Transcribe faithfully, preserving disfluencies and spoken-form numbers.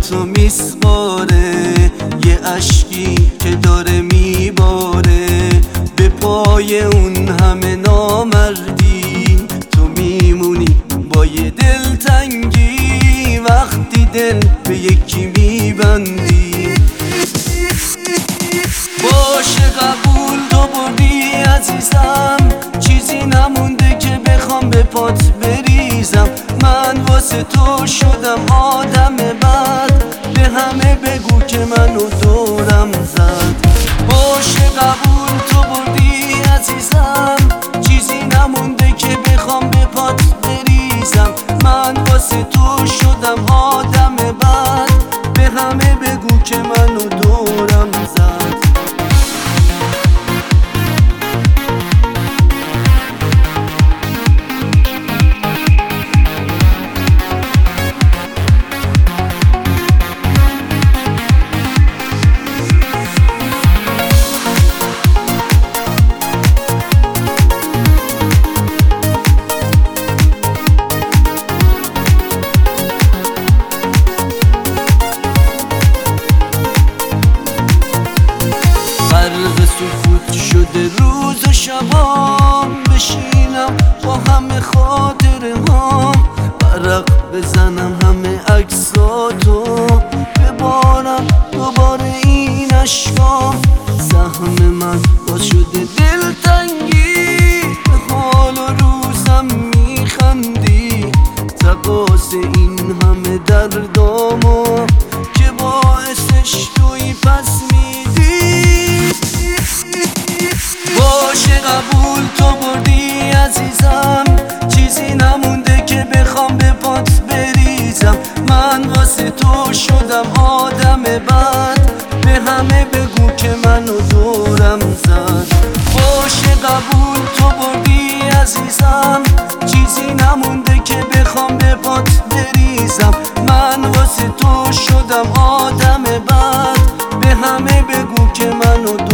تو میسپاره، یه اشکی که داره میباره به پای اون همه نامردی. تو میمونی با یه دلتنگی وقتی دل به یکی میبندی. باشه قبول تو بردی عزیزم، چیزی نمونده که بخوام به پات بریزم. من واسه تو شدم آدم بد، به همه بگو که منو دورم زد. باشه قبول تو بردی عزیزم، چیزی نمونده که بخوام به پات بریزم. من واسه تو شدم آدم بد، به همه بگو که منو دورم زد. غرق سکوت شده روز و شبام، بشینم با همه خاطره هام. برق بزنم همه عکساتو، ببارم دوباره این اشکام. زخم من باز شده دلتنگی، به حال و روزم میخندی. تقاس این همه دردامو که باعثش توی پس میدی. باشه قبول تو بردی عزیزم، چیزی نمونده که بخوام به پات بریزم. من واسه تو شدم آدم بد، به همه بگو که منو دورم زد. باشه قبول تو بردی عزیزم، چیزی نمونده که بخوام به پات بریزم. من واسه تو شدم آدم بد، به همه بگو که منو دورم زد.